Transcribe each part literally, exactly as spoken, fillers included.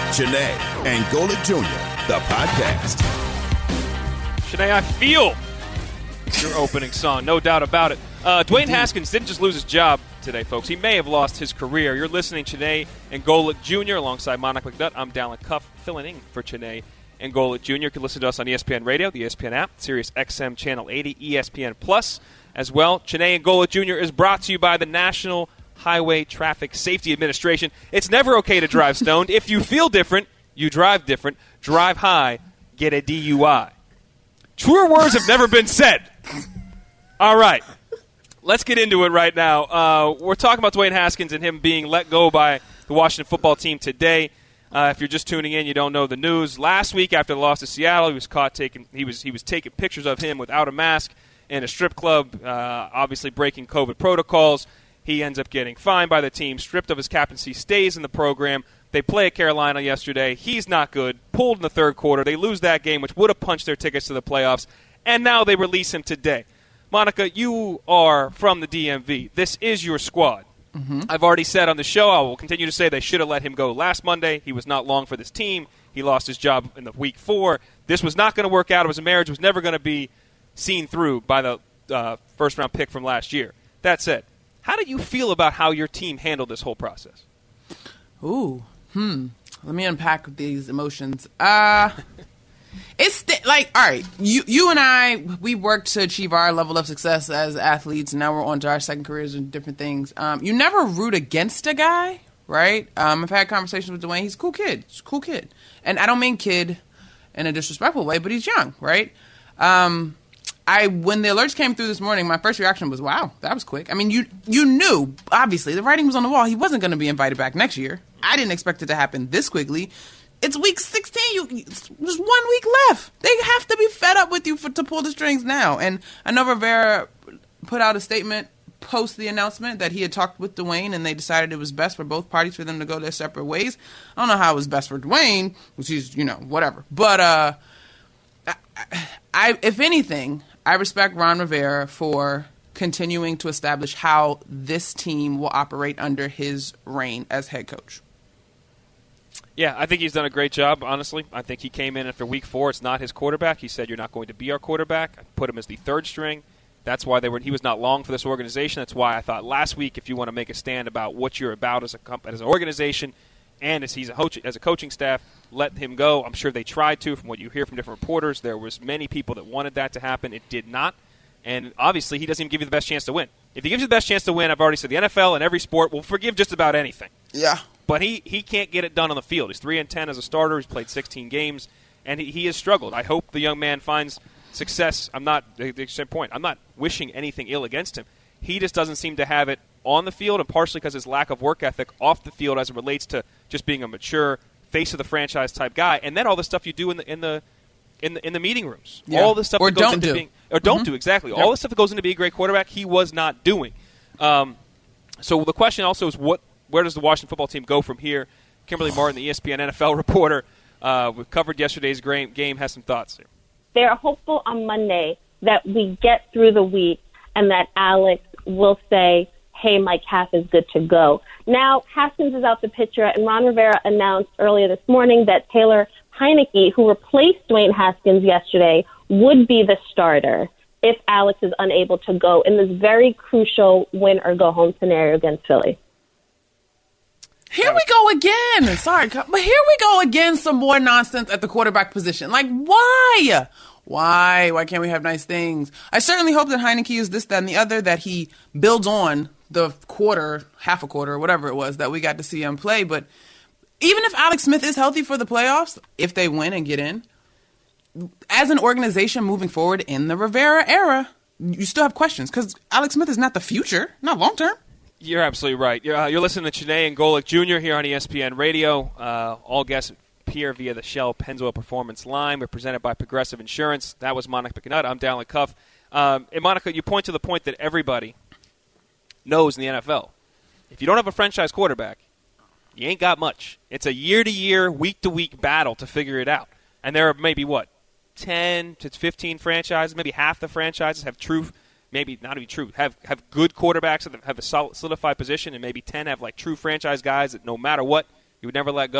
Chiney and Golic Junior, the podcast. Chiney, I feel your opening song, no doubt about it. Uh, Dwayne Haskins didn't just lose his job today, folks. He may have lost his career. You're listening to Chiney and Golic Junior alongside Monica McNutt. I'm Dallin Cuff, filling in for Chiney and Golic Junior You can listen to us on E S P N Radio, the E S P N app, Sirius X M Channel eighty, E S P N Plus as well. Chiney and Golic Junior is brought to you by the National Highway Traffic Safety Administration. It's never okay to drive stoned. If you feel different, you drive different. Drive high, get a D U I. Truer words have never been said. All right. Let's get into it right now. Uh, we're talking about Dwayne Haskins and him being let go by the Washington football team today. Uh, if you're just tuning in, you don't know the news. Last week after the loss to Seattle, he was caught taking he was he was taking pictures of him without a mask in a strip club, uh, obviously breaking COVID protocols. He ends up getting fined by the team, stripped of his captaincy, stays in the program. They play at Carolina yesterday. He's not good. Pulled in the third quarter. They lose that game, which would have punched their tickets to the playoffs. And now they release him today. Monica, you are from the D M V. This is your squad. Mm-hmm. I've already said on the show, I will continue to say they should have let him go last Monday. He was not long for this team. He lost his job in the week four. This was not going to work out. It was a marriage. It was never going to be seen through by the uh, first-round pick from last year. That said, how do you feel about how your team handled this whole process? Ooh, hmm. Let me unpack these emotions. Uh, it's st- like, all right, you you and I, we worked to achieve our level of success as athletes, and now we're on to our second careers and different things. Um, you never root against a guy, right? Um, I've had conversations with Dwayne. He's a cool kid. He's a cool kid. And I don't mean kid in a disrespectful way, but he's young, right? Um, I when the alerts came through this morning, my first reaction was, wow, that was quick. I mean, you you knew, obviously, the writing was on the wall. He wasn't going to be invited back next year. I didn't expect it to happen this quickly. It's week sixteen. You, there's one week left. They have to be fed up with you for, to pull the strings now. And I know Rivera put out a statement post the announcement that he had talked with Dwayne and they decided it was best for both parties for them to go their separate ways. I don't know how it was best for Dwayne, which he's, you know, whatever. But uh, I, I, if anything, I respect Ron Rivera for continuing to establish how this team will operate under his reign as head coach. Yeah, I think he's done a great job, honestly. I think he came in after week four. It's not his quarterback. He said, you're not going to be our quarterback. I put him as the third string. That's why they were. He was not long for this organization. That's why I thought last week, if you want to make a stand about what you're about as a as an organization and as he's a coach, as a coaching staff, let him go. I'm sure they tried to. From what you hear from different reporters, there was many people that wanted that to happen. It did not. And obviously, he doesn't even give you the best chance to win. If he gives you the best chance to win, I've already said the N F L and every sport will forgive just about anything. Yeah. But he, he can't get it done on the field. He's three and ten as a starter. He's played sixteen games, and he, he has struggled. I hope the young man finds success. I'm not, the, the same point, I'm not wishing anything ill against him. He just doesn't seem to have it on the field, and partially because his lack of work ethic off the field as it relates to just being a mature, face of the franchise type guy, and then all the stuff you do in the in the in the, in the meeting rooms. Yeah. All the stuff or that goes don't into do. being or don't mm-hmm. do exactly. Yep. All the stuff that goes into being a great quarterback, he was not doing. Um, so the question also is what where does the Washington football team go from here? Kimberly Martin, the E S P N N F L reporter, uh, we covered yesterday's game, has some thoughts here. They are hopeful on Monday that we get through the week and that Alex will say, hey, Mike Haff is good to go. Now, Haskins is out the picture, and Ron Rivera announced earlier this morning that Taylor Heinicke, who replaced Dwayne Haskins yesterday, would be the starter if Alex is unable to go in this very crucial win-or-go-home scenario against Philly. Here we go again. Sorry, but here we go again. Some more nonsense at the quarterback position. Like, why? Why? Why can't we have nice things? I certainly hope that Heinicke is this, that, and the other, that he builds on the quarter, half a quarter, whatever it was, that we got to see him play. But even if Alex Smith is healthy for the playoffs, if they win and get in, as an organization moving forward in the Rivera era, you still have questions because Alex Smith is not the future, not long term. You're absolutely right. You're, uh, you're listening to Chiney and Golic Junior here on E S P N Radio. Uh, all guests appear via the Shell Pennzoil Performance line. We're presented by Progressive Insurance. That was Monica McNutt. I'm Dallin Cuff. Um, and Monica, you point to the point that everybody knows in the N F L. If you don't have a franchise quarterback, you ain't got much. It's a year-to-year, week-to-week battle to figure it out. And there are maybe, what, ten to fifteen franchises, maybe half the franchises have true – maybe not even true, have have good quarterbacks that have a solid, solidified position, and maybe ten have like true franchise guys that no matter what, you would never let go.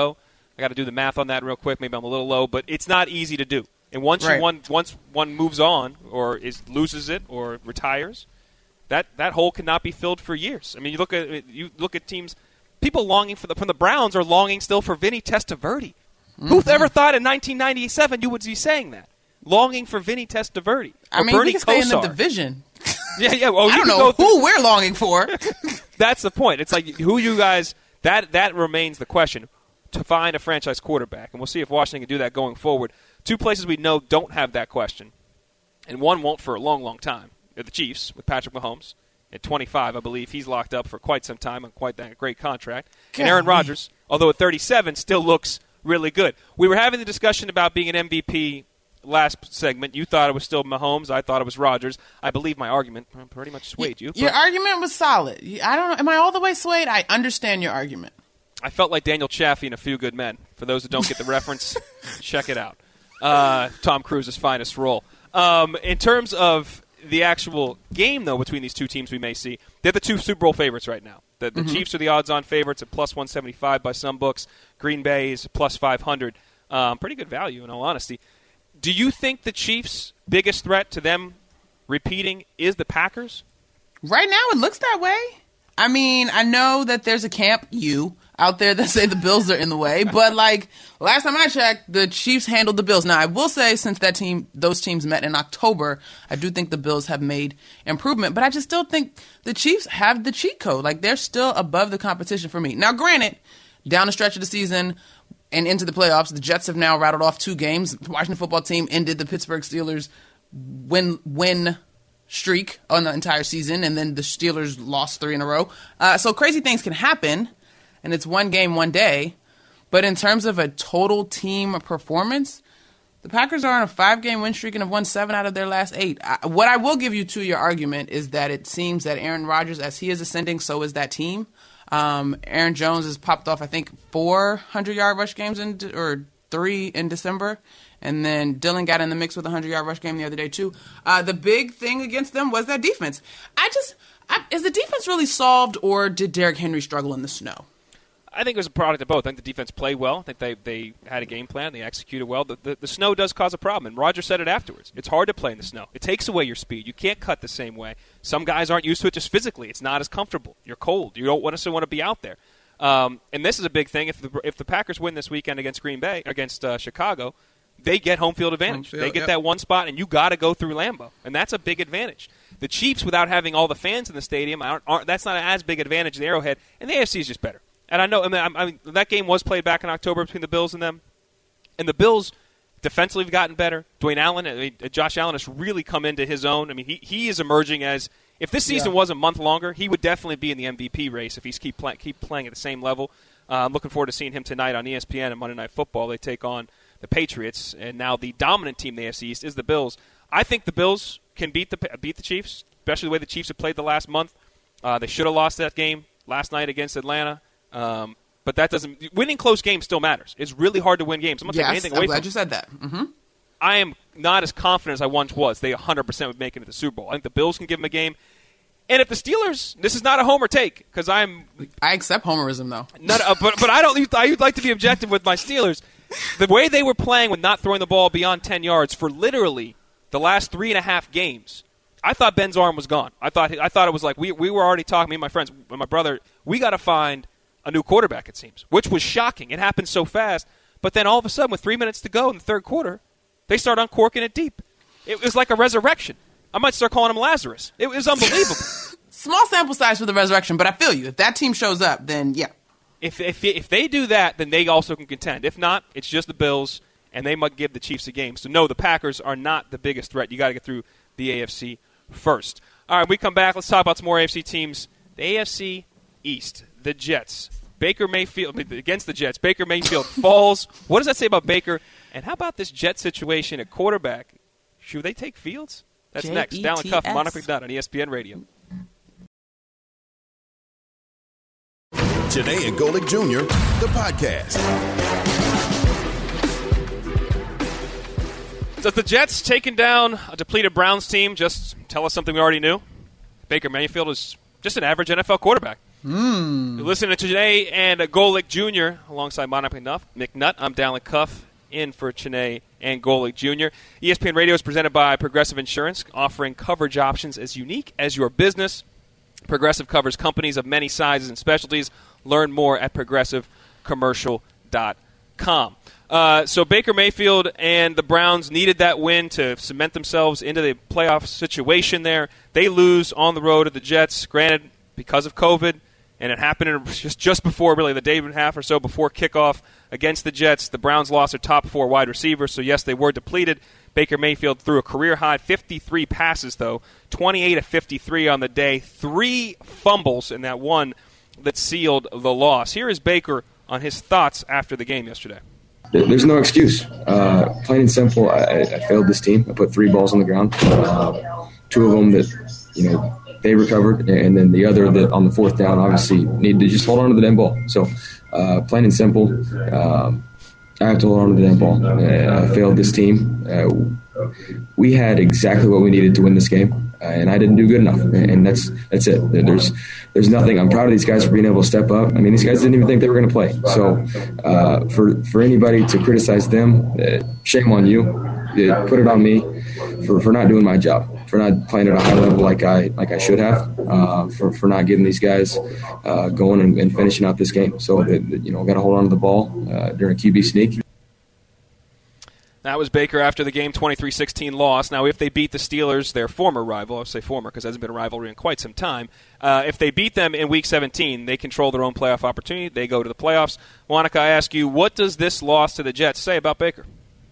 I got to do the math on that real quick. Maybe I'm a little low, but it's not easy to do. And once right. you one once one moves on or is loses it or retires, that, that hole cannot be filled for years. I mean, you look at you look at teams, people longing for the from the Browns are longing still for Vinny Testaverde. Mm-hmm. Who ever thought in nineteen ninety-seven you would be saying that? Longing for Vinny Testaverde. I mean, Bernie we can stay Kosar. in the division. Yeah, yeah. Well, I you don't can know go who we're longing for. That's the point. It's like who you guys. That that remains the question. To find a franchise quarterback, and we'll see if Washington can do that going forward. Two places we know don't have that question, and one won't for a long, long time. They're the Chiefs with Patrick Mahomes at twenty-five, I believe. He's locked up for quite some time on quite that great contract. God, and Aaron Rodgers, although at thirty-seven, still looks really good. We were having the discussion about being an M V P last segment. You thought it was still Mahomes. I thought it was Rodgers. I believe my argument pretty much swayed you. Your argument was solid. I don't know. Am I all the way swayed? I understand your argument. I felt like Daniel Chaffee in A Few Good Men. For those who don't get the reference, check it out. Uh, Tom Cruise's finest role. Um, in terms of the actual game, though, between these two teams we may see, they're the two Super Bowl favorites right now. The, the mm-hmm. Chiefs are the odds-on favorites at plus one seventy-five by some books. Green Bay is plus five hundred. Um, pretty good value, in all honesty. Do you think the Chiefs' biggest threat to them repeating is the Packers? Right now, it looks that way. I mean, I know that there's a camp, you, out there that say the Bills are in the way, but like last time I checked, the Chiefs handled the Bills. Now, I will say since that team, those teams met in October, I do think the Bills have made improvement, but I just still think the Chiefs have the cheat code. Like they're still above the competition for me. Now, granted, down the stretch of the season and into the playoffs, the Jets have now rattled off two games. The Washington football team ended the Pittsburgh Steelers win win. streak on the entire season, and then the Steelers lost three in a row. Uh, so crazy things can happen, and it's one game, one day. But in terms of a total team performance, the Packers are on a five-game win streak and have won seven out of their last eight. I, what I will give you to your argument is that it seems that Aaron Rodgers, as he is ascending, so is that team. Um, Aaron Jones has popped off, I think, four hundred-yard rush games in de- or three in December. And then Dillon got in the mix with a hundred-yard rush game the other day, too. Uh, the big thing against them was that defense. I just I, – is the defense really solved, or did Derrick Henry struggle in the snow? I think it was a product of both. I think the defense played well. I think they, they had a game plan. They executed well. The, the, the snow does cause a problem, and Roger said it afterwards. It's hard to play in the snow. It takes away your speed. You can't cut the same way. Some guys aren't used to it just physically. It's not as comfortable. You're cold. You don't necessarily want to be out there. Um, and this is a big thing. If the, if the Packers win this weekend against Green Bay, against uh, Chicago – they get home field advantage. Home field, they get yep. that one spot, and you got to go through Lambeau, and that's a big advantage. The Chiefs, without having all the fans in the stadium, aren't, aren't, that's not as big advantage in Arrowhead, and the A F C is just better. And I know I mean, I mean, that game was played back in October between the Bills and them, and the Bills defensively have gotten better. Dwayne Allen, I mean, Josh Allen has really come into his own. I mean, he, he is emerging as – if this season yeah. was a month longer, he would definitely be in the M V P race if he's keep, play, keep playing at the same level. Uh, I'm looking forward to seeing him tonight on E S P N and Monday Night Football. They take on – the Patriots, and now the dominant team in the A F C East is the Bills. I think the Bills can beat the beat the Chiefs, especially the way the Chiefs have played the last month. Uh, they should have lost that game last night against Atlanta, um, but that doesn't. Winning close games still matters. It's really hard to win games. I'm not yes, taking anything I'm away glad from you said that. Mm-hmm. I am not as confident as I once was. They one hundred percent would make it to the Super Bowl. I think the Bills can give them a game. And if the Steelers, this is not a homer take because I'm. I accept homerism though. Not, uh, but but I don't. I would like to be objective with my Steelers. The way they were playing with not throwing the ball beyond ten yards for literally the last three and a half games, I thought Ben's arm was gone. I thought I thought it was like we we were already talking, me and my friends, and my brother, we got to find a new quarterback, it seems, which was shocking. It happened so fast. But then all of a sudden, with three minutes to go in the third quarter, they start uncorking it deep. It was like a resurrection. I might start calling him Lazarus. It was unbelievable. Small sample size for the resurrection, but I feel you. If that team shows up, then yeah. If if if they do that, then they also can contend. If not, it's just the Bills, and they might give the Chiefs a game. So, no, the Packers are not the biggest threat. You got to get through the A F C first. All right, we come back. Let's talk about some more A F C teams. The A F C East, the Jets. Baker Mayfield against the Jets. Baker Mayfield falls. What does that say about Baker? And how about this Jet situation at quarterback? Should they take Fields? That's J E T S. next. Dallin Cuff, Monica McDonough on E S P N Radio. Janae and Golick Junior, the podcast. Does the Jets taking down a depleted Browns team just tell us something we already knew? Baker Mayfield is just an average N F L quarterback. Mm. You're listening to Chiney and Golic Junior alongside Monica McNutt. I'm Dallin Cuff in for Chiney and Golic Junior E S P N Radio is presented by Progressive Insurance, offering coverage options as unique as your business. Progressive covers companies of many sizes and specialties. Learn more at progressive commercial dot com. Uh, so Baker Mayfield and the Browns needed that win to cement themselves into the playoff situation there. They lose on the road at the Jets, granted because of COVID, and it happened just, just before, really, the day and a half or so before kickoff against the Jets. The Browns lost their top four wide receivers, so yes, they were depleted. Baker Mayfield threw a career-high fifty-three passes, though, twenty-eight of fifty-three on the day, three fumbles in that one that sealed the loss. Here is Baker on his thoughts after the game yesterday. There's no excuse. Uh, plain and simple, I, I failed this team. I put three balls on the ground, uh, two of them that, you know, they recovered, and then the other that on the fourth down obviously needed to just hold on to the damn ball. So, uh, plain and simple, um, I have to hold on to the damn ball. Uh, I failed this team. Uh, we had exactly what we needed to win this game, uh, and I didn't do good enough, and that's that's it. There's there's nothing. I'm proud of these guys for being able to step up. I mean, these guys didn't even think they were going to play. So, uh, for for anybody to criticize them, uh, shame on you. Uh, put it on me for, for not doing my job, for not playing at a high level like I like I should have, uh, for for not getting these guys uh, going and, and finishing out this game. So that, you know, got to hold on to the ball uh, during a Q B sneak. That was Baker after the game, twenty-three sixteen loss. Now, if they beat the Steelers, their former rival, I'll say former because it hasn't been a rivalry in quite some time, uh, if they beat them in Week seventeen, they control their own playoff opportunity. They go to the playoffs. Monica, I ask you, what does this loss to the Jets say about Baker?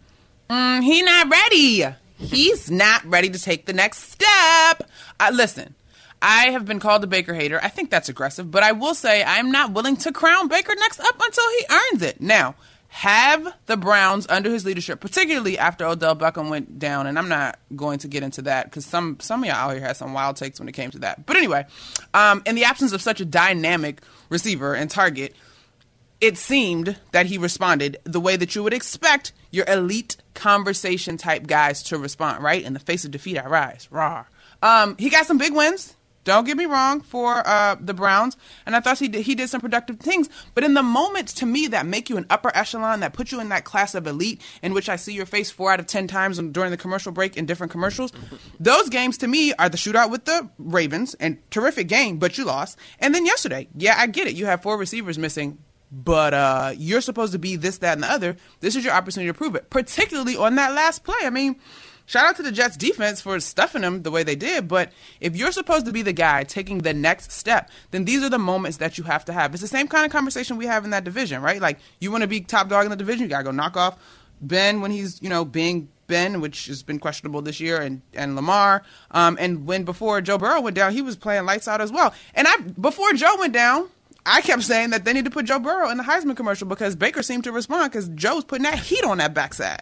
Mm, he not ready. He's not ready to take the next step. Uh, listen, I have been called a Baker hater. I think that's aggressive, but I will say I'm not willing to crown Baker next up until he earns it. Now, have the Browns under his leadership, particularly after Odell Beckham went down, and I'm not going to get into that because some, some of y'all out here had some wild takes when it came to that. But anyway, um, in the absence of such a dynamic receiver and target, it seemed that he responded the way that you would expect your elite conversation type guys to respond, right? In the face of defeat, I rise. Rawr. Um, he got some big wins. Don't get me wrong, for uh, the Browns, and I thought he did, he did some productive things. But in the moments, to me, that make you an upper echelon, that put you in that class of elite, in which I see your face four out of ten times during the commercial break in different commercials, those games, to me, are the shootout with the Ravens, and terrific game, but you lost. And then yesterday, yeah, I get it. You have four receivers missing, but uh, you're supposed to be this, that, and the other. This is your opportunity to prove it, particularly on that last play. I mean, shout out to the Jets defense for stuffing them the way they did, but if you're supposed to be the guy taking the next step, then these are the moments that you have to have. It's the same kind of conversation we have in that division, right? Like, you want to be top dog in the division, you got to go knock off Ben when he's, you know, being Ben, which has been questionable this year, and, and Lamar. Um, and when before Joe Burrow went down, he was playing lights out as well. And I before Joe went down, I kept saying that they need to put Joe Burrow in the Heisman commercial because Baker seemed to respond because Joe's putting that heat on that backside.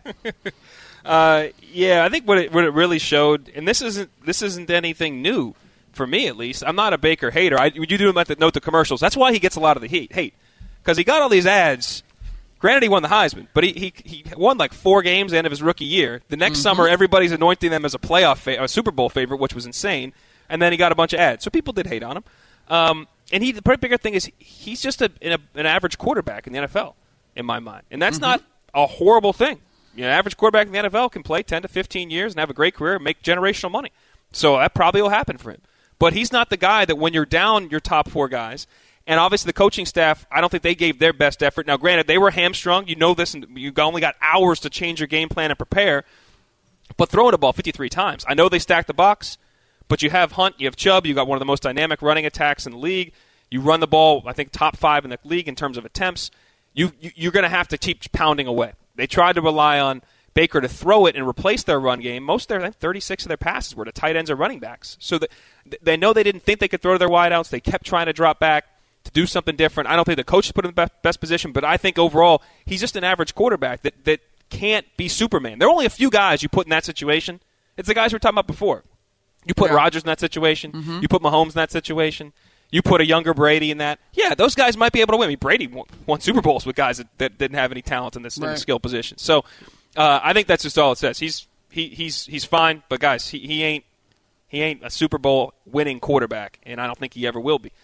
Uh, yeah, I think what it, what it really showed, and this isn't this isn't anything new for me at least. I'm not a Baker hater. I, you do let the note the commercials. That's why he gets a lot of the heat. Hate because he got all these ads. Granted, he won the Heisman, but he he, he won like four games at the end of his rookie year. The next mm-hmm. summer, everybody's anointing them as a playoff fa- a Super Bowl favorite, which was insane. And then he got a bunch of ads, so people did hate on him. Um, and he the bigger thing is he's just a, an, a, an average quarterback in the N F L, in my mind, and that's mm-hmm. not a horrible thing. You know, an average quarterback in the N F L can play ten to fifteen years and have a great career and make generational money. So that probably will happen for him. But he's not the guy that when you're down your top four guys, and obviously the coaching staff, I don't think they gave their best effort. Now, granted, they were hamstrung. You know this, and you only got hours to change your game plan and prepare. But throwing the ball fifty-three times. I know they stacked the box, but you have Hunt, you have Chubb, you got one of the most dynamic running attacks in the league. You run the ball, I think, top five in the league in terms of attempts. You, you, you're going to have to keep pounding away. They tried to rely on Baker to throw it and replace their run game. Most of their, I think, thirty-six of their passes were to tight ends or running backs. So the, they know they didn't think they could throw to their wideouts. They kept trying to drop back to do something different. I don't think the coach put him in the best, best position, but I think overall he's just an average quarterback that, that can't be Superman. There are only a few guys you put in that situation. It's the guys we were talking about before. You put yeah. Rodgers in that situation. Mm-hmm. You put Mahomes in that situation. You put a younger Brady in that. Yeah, those guys might be able to win. I mean, Brady won, won Super Bowls with guys that, that didn't have any talent in this right. in the skill position. So uh, I think that's just all it says. He's he, he's he's fine, but guys, he, he ain't he ain't a Super Bowl winning quarterback, and I don't think he ever will be.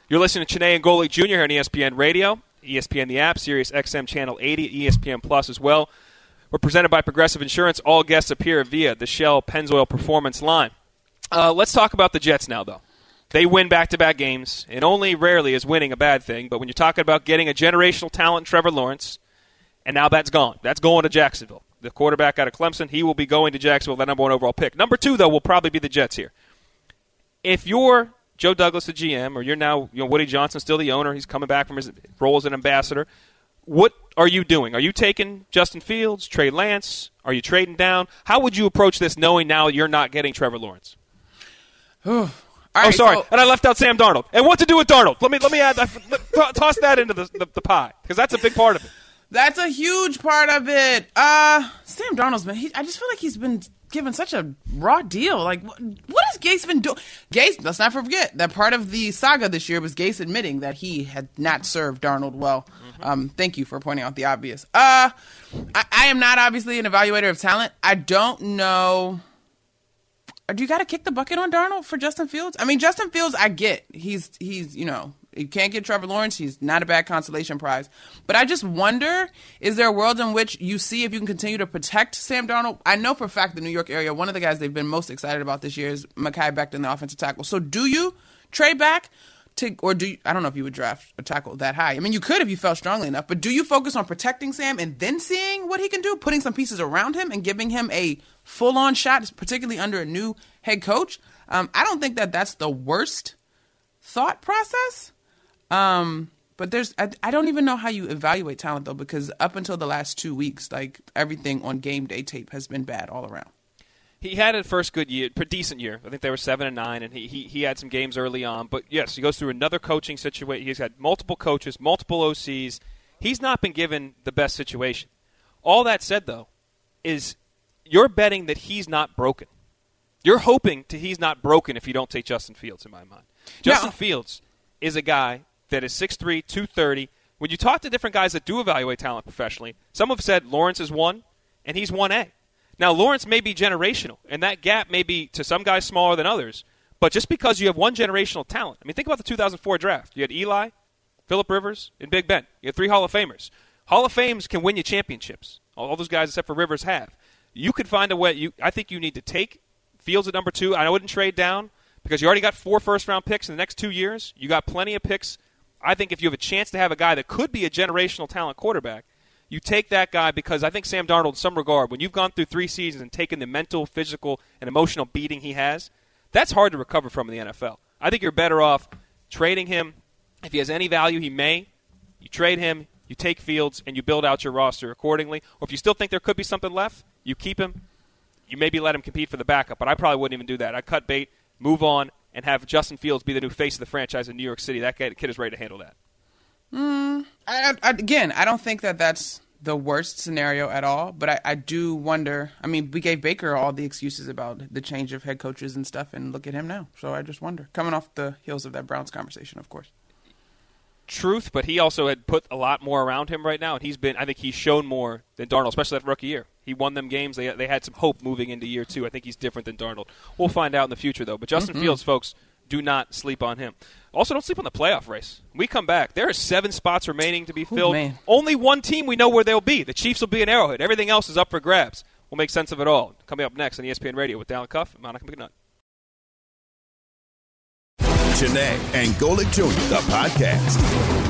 You're listening to Chiney and Golic Junior here on E S P N Radio, E S P N the app, Sirius X M Channel eighty, E S P N Plus as well. We're presented by Progressive Insurance. All guests appear via the Shell Pennzoil Performance line. Uh, let's talk about the Jets now, though. They win back-to-back games, and only rarely is winning a bad thing. But when you're talking about getting a generational talent, Trevor Lawrence, and now that's gone. That's going to Jacksonville. The quarterback out of Clemson, he will be going to Jacksonville, that number one overall pick. Number two, though, will probably be the Jets here. If you're Joe Douglas, the G M, or you're now you know, Woody Johnson, still the owner, he's coming back from his role as an ambassador, what are you doing? Are you taking Justin Fields, Trey Lance? Are you trading down? How would you approach this knowing now you're not getting Trevor Lawrence? All oh, right, sorry, so, and I left out Sam Darnold. And what to do with Darnold? Let me let me add that, toss that into the, the, the pie, because that's a big part of it. That's a huge part of it. Uh, Sam Darnold's been. He, I just feel like he's been given such a raw deal. Like, what, what has Gase been doing? Gase, let's not forget that part of the saga this year was Gase admitting that he had not served Darnold well. Mm-hmm. Um, thank you for pointing out the obvious. Uh, I, I am not obviously an evaluator of talent. I don't know. Do you got to kick the bucket on Darnold for Justin Fields? I mean, Justin Fields, I get. He's, he's you know, you can't get Trevor Lawrence. He's not a bad consolation prize. But I just wonder, is there a world in which you see if you can continue to protect Sam Darnold? I know for a fact the New York area, one of the guys they've been most excited about this year is Mekhi Becton, the offensive tackle. So do you trade back? To, or do you, I don't know if you would draft a tackle that high. I mean, you could if you felt strongly enough. But do you focus on protecting Sam and then seeing what he can do, putting some pieces around him and giving him a full-on shot, particularly under a new head coach? Um, I don't think that that's the worst thought process. Um, but there's, I, I don't even know how you evaluate talent, though, because up until the last two weeks, like, everything on game day tape has been bad all around. He had a first good year, decent year. I think they were seven and nine, and he, he he had some games early on. But yes, he goes through another coaching situation. He's had multiple coaches, multiple O Cs. He's not been given the best situation. All that said, though, is you're betting that he's not broken. You're hoping that he's not broken if you don't take Justin Fields, in my mind. Justin no. Fields is a guy that is six three, two thirty. When you talk to different guys that do evaluate talent professionally, some have said Lawrence is one, and he's one A. Now, Lawrence may be generational, and that gap may be, to some guys, smaller than others. But just because you have one generational talent, I mean, think about the two thousand four draft. You had Eli, Phillip Rivers, and Big Ben. You had three Hall of Famers. Hall of Fames can win you championships. All those guys, except for Rivers, have. You could find a way. You, I think you need to take Fields at number two. I wouldn't trade down because you already got four first-round picks in the next two years. You got plenty of picks. I think if you have a chance to have a guy that could be a generational talent quarterback, you take that guy because I think Sam Darnold, in some regard, when you've gone through three seasons and taken the mental, physical, and emotional beating he has, that's hard to recover from in the N F L. I think you're better off trading him. If he has any value, he may. You trade him, you take Fields, and you build out your roster accordingly. Or if you still think there could be something left, you keep him. You maybe let him compete for the backup, but I probably wouldn't even do that. I'd cut bait, move on, and have Justin Fields be the new face of the franchise in New York City. That kid is ready to handle that. Mm, I, I, again, I don't think that that's the worst scenario at all, but I, I do wonder. I mean, we gave Baker all the excuses about the change of head coaches and stuff, and look at him now. So I just wonder. Coming off the heels of that Browns conversation, of course. Truth, but he also had put a lot more around him right now, and he's been, I think he's shown more than Darnold, especially that rookie year. He won them games. They they had some hope moving into year two. I think he's different than Darnold. We'll find out in the future, though. But Justin mm-hmm. Fields, folks, do not sleep on him. Also, don't sleep on the playoff race. When we come back, there are seven spots remaining to be filled. Ooh, Only one team we know where they'll be. The Chiefs will be in Arrowhead. Everything else is up for grabs. We'll make sense of it all. Coming up next on E S P N Radio with Dallin Cuff and Monica McNutt. Chiney and Golic Junior, the podcast.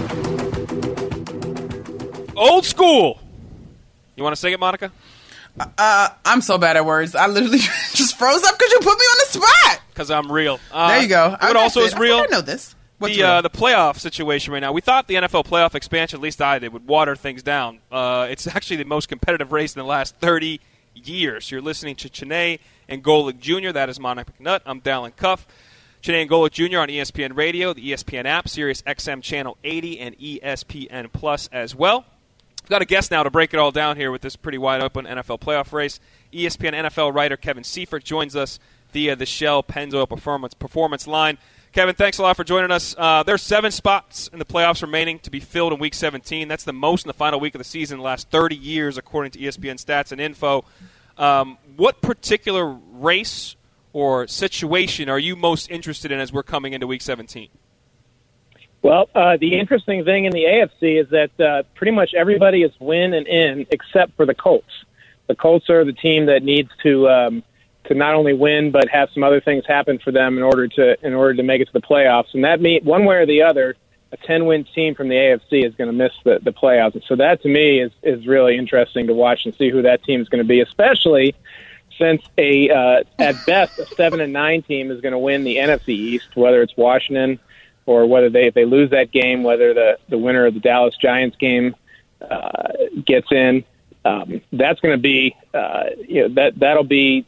Old school. You want to sing it, Monica? Uh, I'm so bad at words. I literally just froze up because you put me on the spot. Because I'm real. Uh, there you go. What also is real? I, I know this. What's the real? Uh, the playoff situation right now. We thought the N F L playoff expansion, at least I did, would water things down. Uh, it's actually the most competitive race in the last thirty years. You're listening to Chiney and Golic Junior That is Monica McNutt. I'm Dallin Cuff. Chiney and Golic Junior on E S P N Radio, the E S P N app, Sirius X M Channel eighty, and E S P N Plus as well. We've got a guest now to break it all down here with this pretty wide-open N F L playoff race. E S P N N F L writer Kevin Seifert joins us via the Shell Pennzoil Performance Performance line. Kevin, thanks a lot for joining us. Uh, there's seven spots in the playoffs remaining to be filled in Week seventeen. That's the most in the final week of the season in the last thirty years, according to E S P N Stats and Info. Um, what particular race or situation are you most interested in as we're coming into Week seventeen? Well, uh, the interesting thing in the A F C is that uh, pretty much everybody is win and in except for the Colts. The Colts are the team that needs to um, to not only win but have some other things happen for them in order to in order to make it to the playoffs. And that means one way or the other, a ten-win team from the A F C is going to miss the, the playoffs. And so that to me is is really interesting to watch and see who that team is going to be, especially since a uh, at best a seven and nine team is going to win the N F C East, whether it's Washington or whether they if they lose that game, whether the, the winner of the Dallas Giants game uh, gets in. Um, that's going to be uh, you know that that'll be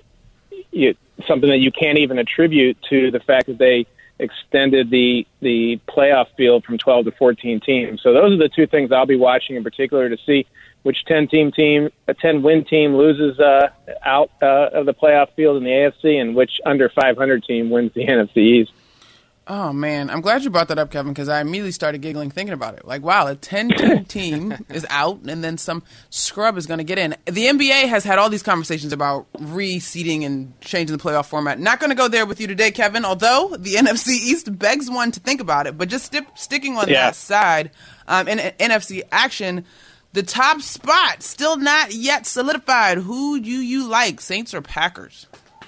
you know, something that you can't even attribute to the fact that they extended the the playoff field from twelve to fourteen teams. So those are the two things I'll be watching in particular to see which ten-team team, a ten-win team loses uh, out uh, of the playoff field in the A F C, and which under five hundred team wins the N F C East. Oh, man. I'm glad you brought that up, Kevin, because I immediately started giggling thinking about it. Like, wow, a ten-team team is out, and then some scrub is going to get in. The N B A has had all these conversations about reseeding and changing the playoff format. Not going to go there with you today, Kevin, although the N F C East begs one to think about it. But just st- sticking on yeah. that side, um, in, in N F C action, the top spot still not yet solidified. Who do you like, Saints or Packers?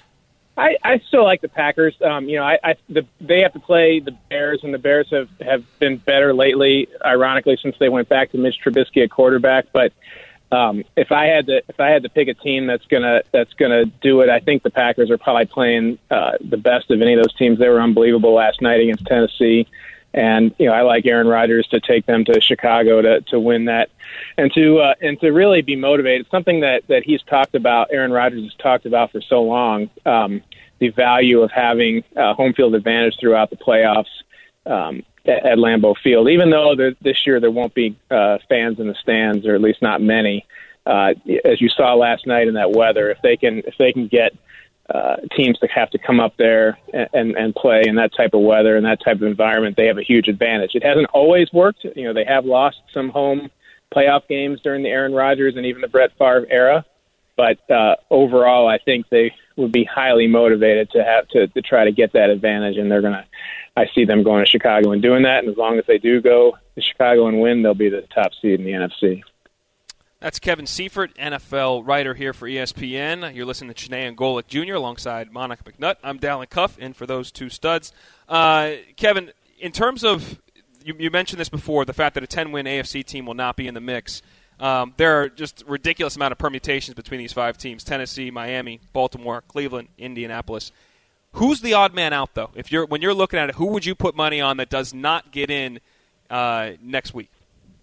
I, I still like the Packers. Um, you know, I, I the, they have to play the Bears, and the Bears have, have been better lately. Ironically, since they went back to Mitch Trubisky at quarterback. But um, if I had to if I had to pick a team that's gonna that's gonna do it, I think the Packers are probably playing uh, the best of any of those teams. They were unbelievable last night against Tennessee. And you know, I like Aaron Rodgers to take them to Chicago to, to win that, and to uh, and to really be motivated. Something that, that he's talked about, Aaron Rodgers has talked about for so long. Um, the value of having uh, home field advantage throughout the playoffs um, at, at Lambeau Field. Even though there, this year there won't be uh, fans in the stands, or at least not many, uh, as you saw last night in that weather, if they can if they can get Uh, teams that have to come up there and, and, and play in that type of weather and that type of environment, they have a huge advantage. It hasn't always worked. You know, they have lost some home playoff games during the Aaron Rodgers and even the Brett Favre era. But uh, overall, I think they would be highly motivated to have to, to try to get that advantage. And they're going to, I see them going to Chicago and doing that. And as long as they do go to Chicago and win, they'll be the top seed in the N F C. That's Kevin Seifert, N F L writer here for E S P N. You're listening to Chiney and Golic Junior alongside Monica McNutt. I'm Dallin Cuff, in for those two studs. Uh, Kevin, in terms of, you, you mentioned this before, the fact that a ten-win A F C team will not be in the mix. Um, there are just ridiculous amount of permutations between these five teams: Tennessee, Miami, Baltimore, Cleveland, Indianapolis. Who's the odd man out, though? If you're when you're looking at it, who would you put money on that does not get in uh, next week?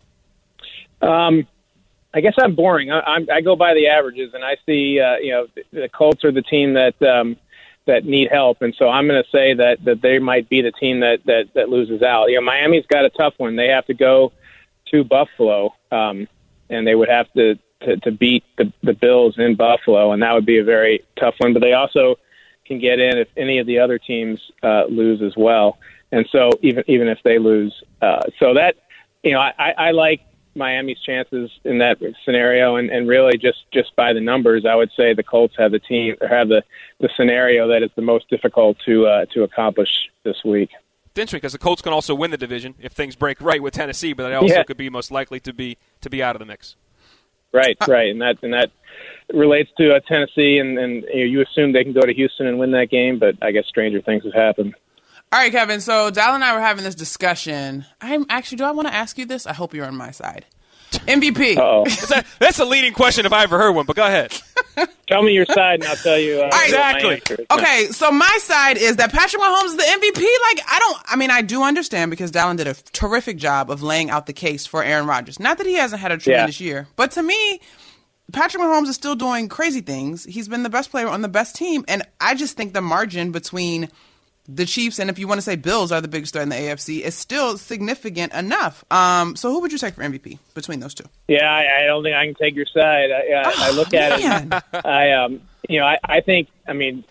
Um. I guess I'm boring. I, I'm, I go by the averages, and I see, uh, you know, the, the Colts are the team that um, that need help, and so I'm going to say that, that they might be the team that, that, that loses out. You know, Miami's got a tough one. They have to go to Buffalo, um, and they would have to, to, to beat the, the Bills in Buffalo, and that would be a very tough one. But they also can get in if any of the other teams uh, lose as well, and so even even if they lose, uh, so that you know, I, I like Miami's chances in that scenario, and, and really just, just by the numbers, I would say the Colts have the team or have the, the scenario that is the most difficult to uh, to accomplish this week. It's interesting because the Colts can also win the division if things break right with Tennessee, but they also yeah. could be most likely to be to be out of the mix. Right, right, and that and that relates to uh, Tennessee, and, and you know, you assume they can go to Houston and win that game, but I guess stranger things have happened. All right, Kevin. So Dal and I were having this discussion. I'm actually, do I want to ask you this? I hope you're on my side. M V P. Uh-oh. That's, a, that's a leading question if I ever heard one, but go ahead. Tell me your side, and I'll tell you. Uh, exactly. Okay, so my side is that Patrick Mahomes is the M V P. Like, I don't, I mean, I do understand because Dallin did a terrific job of laying out the case for Aaron Rodgers. Not that he hasn't had a tremendous yeah. year, but to me, Patrick Mahomes is still doing crazy things. He's been the best player on the best team, and I just think the margin between the Chiefs and, if you want to say Bills are the biggest threat in the A F C, is still significant enough. Um, so who would you take for M V P between those two? Yeah, I, I don't think I can take your side. I, I, oh, I look at man. it. I, um, you know, I, I think. I mean,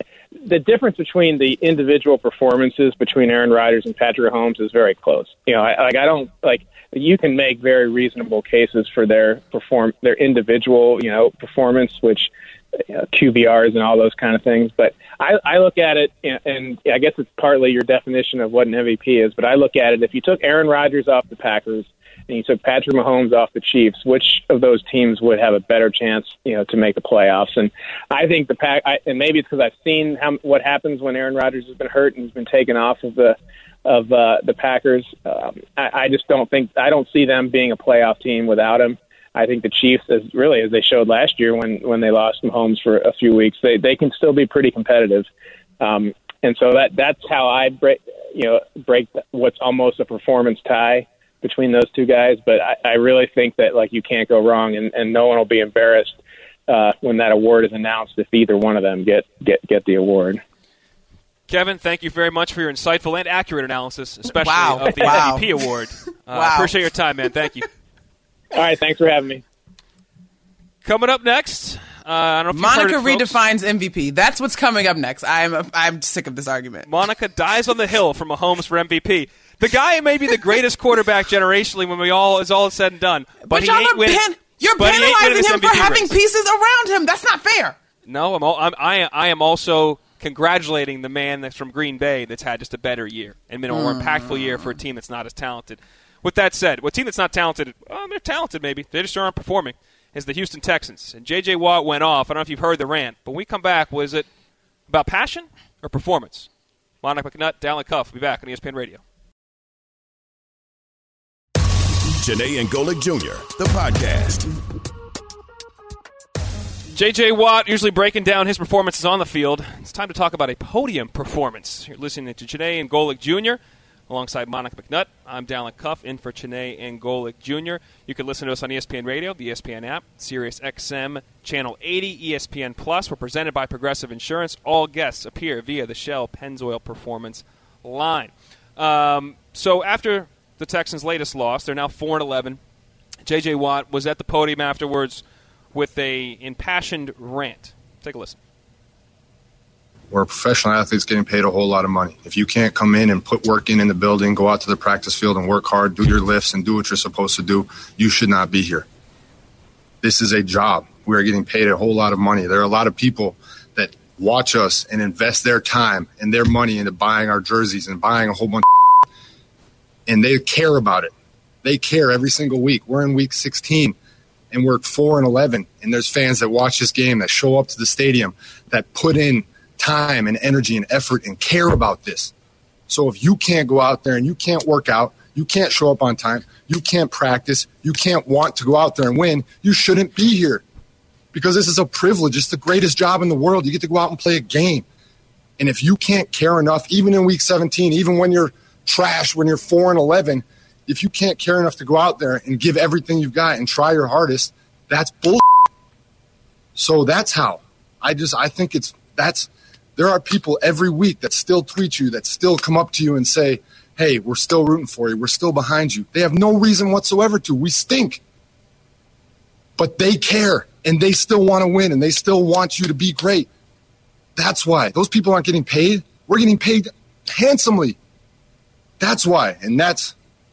the difference between the individual performances between Aaron Rodgers and Patrick Mahomes is very close. You know, I, like I don't like you can make very reasonable cases for their perform their individual, you know, performance, which you know, Q B Rs and all those kind of things. But I, I look at it, and, and I guess it's partly your definition of what an M V P is. But I look at it, if you took Aaron Rodgers off the Packers and you took Patrick Mahomes off the Chiefs, which of those teams would have a better chance, you know, to make the playoffs? And I think the Pack, I, and maybe it's because I've seen how, what happens when Aaron Rodgers has been hurt and has been taken off of the of uh, the Packers. Um, I, I just don't think I don't see them being a playoff team without him. I think the Chiefs, as really as they showed last year when, when they lost Mahomes for a few weeks, they they can still be pretty competitive. Um, and so that that's how I break you know break what's almost a performance tie between those two guys. But I, I really think that like you can't go wrong, and, and no one will be embarrassed uh, when that award is announced if either one of them get get get the award. Kevin, thank you very much for your insightful and accurate analysis, especially wow. of the wow. M V P award. Uh, wow. Appreciate your time, man. Thank you. All right, thanks for having me. Coming up next, uh, I don't know if Monica you've heard it, redefines M V P. That's what's coming up next. I'm I'm sick of this argument. Monica dies on the hill for Mahomes for M V P. The guy may be the greatest quarterback generationally when we all is all said and done, but, But he y'all ain't are winning. pen- you're but he ain't winning penalizing this him M V P for having race. pieces around him. That's not fair. No, I'm, all, I'm I I am also congratulating the man that's from Green Bay that's had just a better year and been a more mm. impactful year for a team that's not as talented. With that said, what team that's not talented, well, they're talented maybe, they just aren't performing, is the Houston Texans. And J J. Watt went off. I don't know if you've heard the rant, but when we come back, was it about passion or performance? Monica McNutt, Dallin Cuff, will be back on E S P N Radio. Janae and Golick Junior, the podcast. J J. Watt usually breaking down his performances on the field. It's time to talk about a podium performance. You're listening to Janae and Golick Junior alongside Monica McNutt. I'm Dallin Cuff, in for Janae and Golick Junior You can listen to us on E S P N Radio, the E S P N app, Sirius X M, Channel eighty, E S P N Plus. We're presented by Progressive Insurance. All guests appear via the Shell Pennzoil Performance line. Um, so after the Texans' latest loss, they're now four and eleven. J J. Watt was at the podium afterwards with a impassioned rant. Take a listen. We're professional athletes getting paid a whole lot of money. If you can't come in and put work in in the building, go out to the practice field and work hard, do your lifts and do what you're supposed to do, you should not be here. This is a job. We are getting paid a whole lot of money. There are a lot of people that watch us and invest their time and their money into buying our jerseys and buying a whole bunch of and they care about it. They care every single week. We're in week sixteen. And we're four and eleven, and there's fans that watch this game, that show up to the stadium, that put in time and energy and effort and care about this. So if you can't go out there and you can't work out, you can't show up on time, you can't practice, you can't want to go out there and win, you shouldn't be here. Because this is a privilege. It's the greatest job in the world. You get to go out and play a game. And if you can't care enough, even in week seventeen, even when you're trash, when you're four and eleven, if you can't care enough to go out there and give everything you've got and try your hardest, that's bullshit. So that's how. I just, I think it's, that's, there are people every week that still tweet you, that still come up to you and say, hey, we're still rooting for you. We're still behind you. They have no reason whatsoever to. We stink. But they care, and they still want to win, and they still want you to be great. That's why. Those people aren't getting paid. We're getting paid handsomely. That's why. And that's,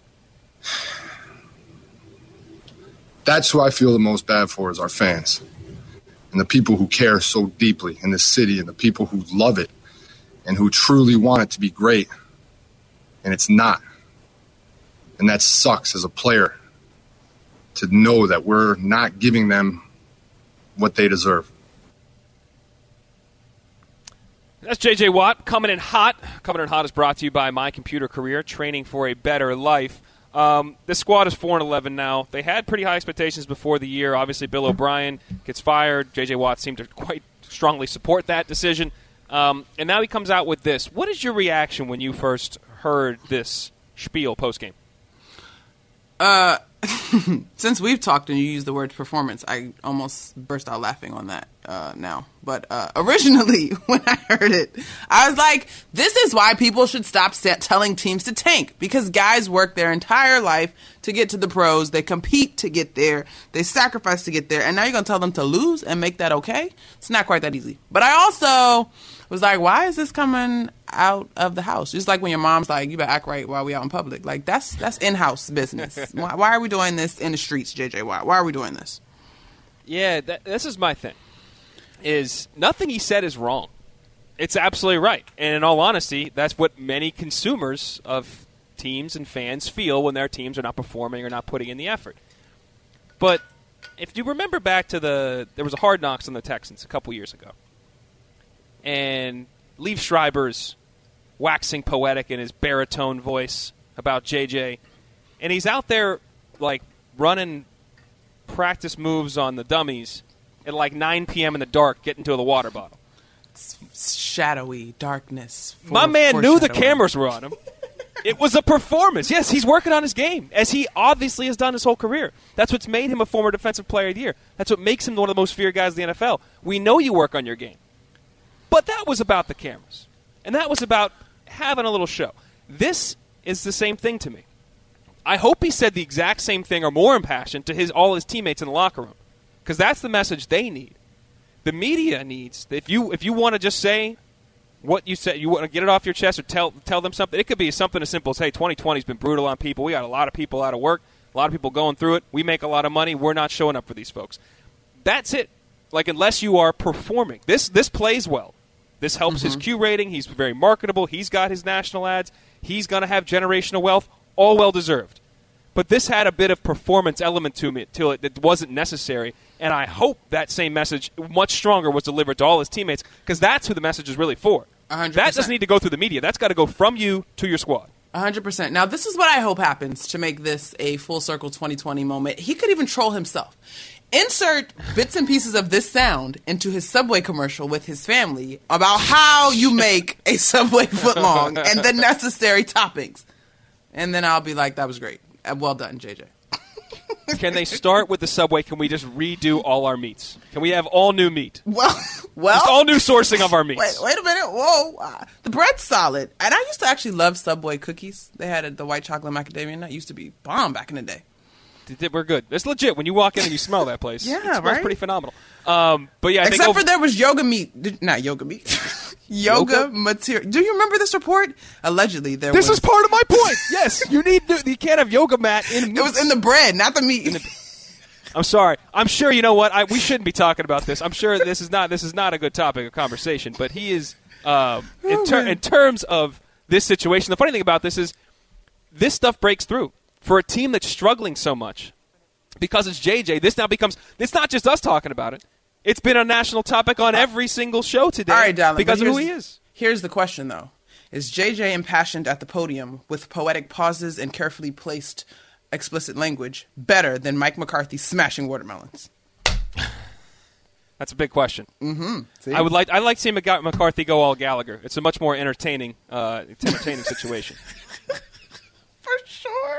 That's who I feel the most bad for is our fans and the people who care so deeply in this city and the people who love it and who truly want it to be great. And it's not. And that sucks as a player to know that we're not giving them what they deserve. That's J J. Watt coming in hot. Coming in hot is brought to you by My Computer Career, training for a better life. Um, this squad is four and eleven now. They had pretty high expectations before the year. Obviously, Bill O'Brien gets fired. J J. Watt seemed to quite strongly support that decision. Um, and now he comes out with this. What is your reaction when you first heard this spiel postgame? Uh, since we've talked and you used the word performance, I almost burst out laughing on that uh, now. But uh, originally, when I heard it, I was like, this is why people should stop set- telling teams to tank. Because guys work their entire life to get to the pros. They compete to get there. They sacrifice to get there. And now you're going to tell them to lose and make that okay? It's not quite that easy. But I also was like, why is this coming out of the house? Just like when your mom's like, you better act right while we out in public. Like, that's that's in-house business. why, why are we doing this in the streets, J J? Why, why are we doing this? Yeah, that, this is my thing. Is nothing he said is wrong. It's absolutely right. And in all honesty, that's what many consumers of teams and fans feel when their teams are not performing or not putting in the effort. But if you remember back to the – there was a Hard Knocks on the Texans a couple years ago. And Liev Schreiber's waxing poetic in his baritone voice about J J. And he's out there, like, running practice moves on the dummies at like nine p.m. in the dark, getting to the water bottle. It's shadowy darkness. My man knew the cameras were on him. It was a performance. Yes, he's working on his game, as he obviously has done his whole career. That's what's made him a former Defensive Player of the Year. That's what makes him one of the most feared guys in the N F L. We know you work on your game. But that was about the cameras. And that was about having a little show. This is the same thing to me. I hope he said the exact same thing or more impassioned to his all his teammates in the locker room. Because that's the message they need. The media needs. If you if you want to just say what you said, you want to get it off your chest or tell tell them something. It could be something as simple as, hey, twenty twenty has been brutal on people. We got a lot of people out of work, a lot of people going through it. We make a lot of money. We're not showing up for these folks. That's it. Like, unless you are performing. This this plays well. This helps mm-hmm. his Q rating. He's very marketable. He's got his national ads. He's going to have generational wealth. All well-deserved. But this had a bit of performance element to it till it, it wasn't necessary. And I hope that same message, much stronger, was delivered to all his teammates, because that's who the message is really for. one hundred percent. That doesn't need to go through the media. That's got to go from you to your squad. one hundred percent. Now, this is what I hope happens to make this a full circle twenty twenty moment. He could even troll himself. Insert bits and pieces of this sound into his Subway commercial with his family about how you make a Subway footlong and the necessary toppings. And then I'll be like, that was great. Well done, J J. Can they start with the Subway? Can we just redo all our meats? Can we have all new meat? Well, well, just all new sourcing of our meats. Wait, wait a minute. Whoa. Uh, the bread's solid. And I used to actually love Subway cookies. They had a, the white chocolate macadamia nut. Used to be bomb back in the day. We're good. It's legit. When you walk in and you smell that place, yeah, it smells right? pretty phenomenal. Um, but yeah, I except think for over- there was yoga meat. Not yoga meat. yoga, yoga material. Do you remember this report? Allegedly, there this was. This is part of my point. Yes, you need. To, you can't have yoga mat in. Meats. It was in the bread, not the meat. The, I'm sorry. I'm sure you know what. I, we shouldn't be talking about this. I'm sure this is not. This is not a good topic of conversation. But he is. Um, in, ter- in terms of this situation, the funny thing about this is, this stuff breaks through for a team that's struggling so much. Because it's J J, this now becomes – it's not just us talking about it. It's been a national topic on every single show today. All right, darling, because of who he is. Here's the question, though. Is J J impassioned at the podium with poetic pauses and carefully placed explicit language better than Mike McCarthy smashing watermelons? That's a big question. Mm-hmm. I would like I like seeing McCarthy go all Gallagher. It's a much more entertaining uh, entertaining situation. For sure.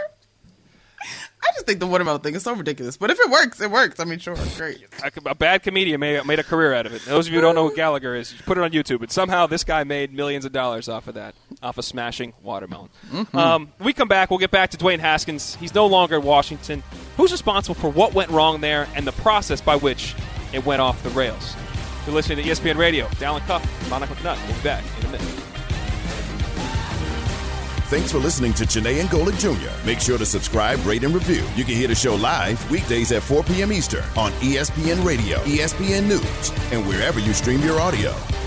I just think the watermelon thing is so ridiculous. But if it works, it works. I mean, sure, great. A bad comedian made, made a career out of it. Those of you who don't know who Gallagher is, put it on YouTube. And somehow this guy made millions of dollars off of that, off of smashing watermelon. Mm-hmm. Um, when we come back, we'll get back to Dwayne Haskins. He's no longer at Washington. Who's responsible for what went wrong there and the process by which it went off the rails? You're listening to E S P N Radio. Dallin Cuff, Monica McNutt. We'll be back in a minute. Thanks for listening to Janae and Golick Junior Make sure to subscribe, rate, and review. You can hear the show live weekdays at four p.m. Eastern on E S P N Radio, E S P N News, and wherever you stream your audio.